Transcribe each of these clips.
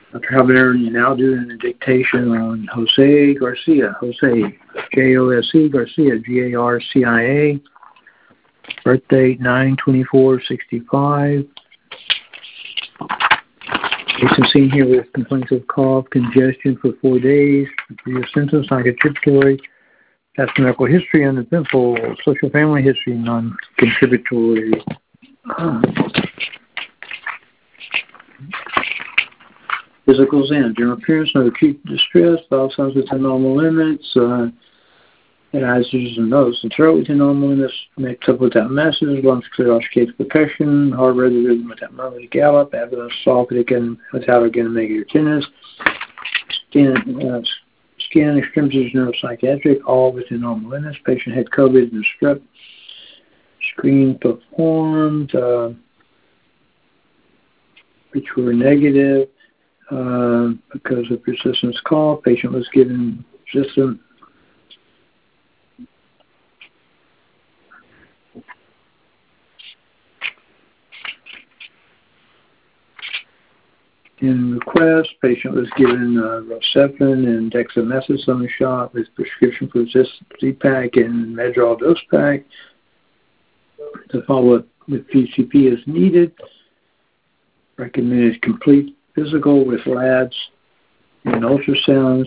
Dr. Javier, you're now doing a dictation on Jose Garcia. Jose, Jose Garcia, Garcia. Birth date 9/24/65. Patient seen here with complaints of cough, congestion for 4 days. Your symptoms non-contributory. Past medical history uneventful. Social family history non-contributory. Physicals in. General appearance, no acute distress. Vital signs within normal limits. Eyes and nose and throat within normal limits. Neck up without masses. Lungs clear, oscillating percussion. Heart rhythm without murmur gallop. Abdomen soft without again negative tenderness. Skin extremities neuropsychiatric. All within normal limits. Patient had COVID and strep. Screen performed, which were negative. Because of persistent cough, patient was given persistent in request. Patient was given Rocephin and dexamethasone shot with prescription for Z-Pack and Medrol dose pack to follow up with PCP as needed. Recommended complete physical with labs and ultrasounds.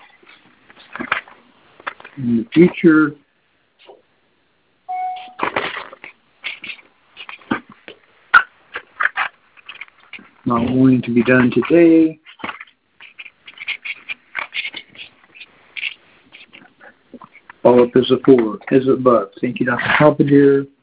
In the future, not wanting to be done today. Follow up as above. Thank you, Dr. Halpentier.